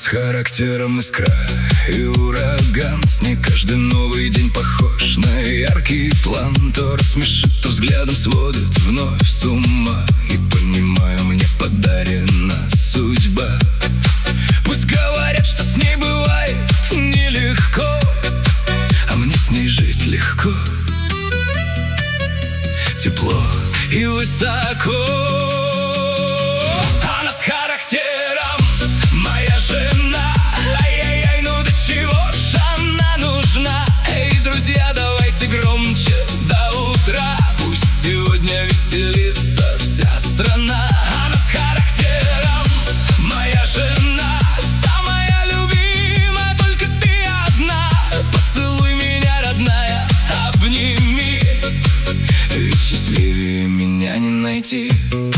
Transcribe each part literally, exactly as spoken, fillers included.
с характером искра и ураган. С ней каждый новый день похож на яркий план. То рассмешит, то взглядом сводит вновь с ума. И понимаю, мне подарена судьба. Пусть говорят, что с ней бывает нелегко, а мне с ней жить легко, тепло и высоко. Она с характером, моя жена. Ай-яй-яй, ну до чего ж она нужна? Эй, друзья, давайте громче до утра. Пусть сегодня веселится вся страна. Она с характером, моя жена. Самая любимая, только ты одна. Поцелуй меня, родная, обними, ведь счастливее меня не найти.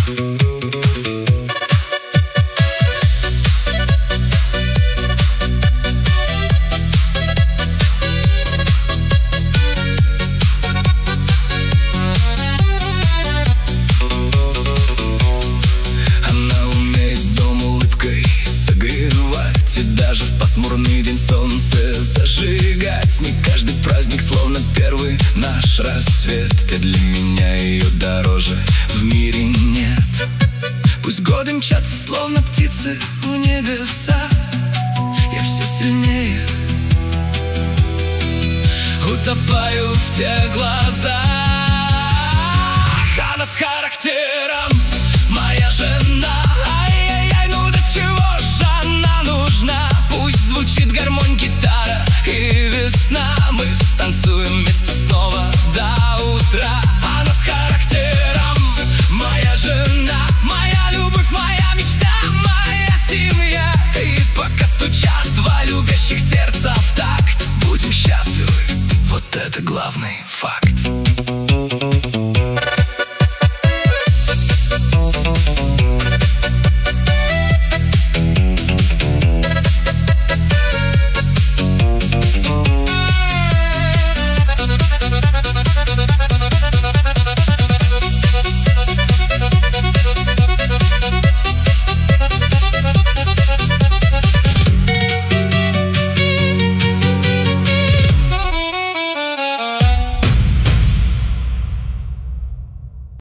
Даже в пасмурный день солнце зажигать. С ней каждый праздник словно первый наш рассвет. Ты для меня ее дороже в мире нет. Пусть годы мчатся словно птицы в небеса, я все сильнее утопаю в тех глазах. Она с характером, моя жена. Ай-яй-яй, ну до чего ж она нужна? Пусть звучит гармонь, гитара и весна. Мы станцуем вместе снова до утра. Она с характером, моя жена. Моя любовь, моя мечта, моя семья. И пока стучат два любящих сердца в такт, будем счастливы, вот это главный факт.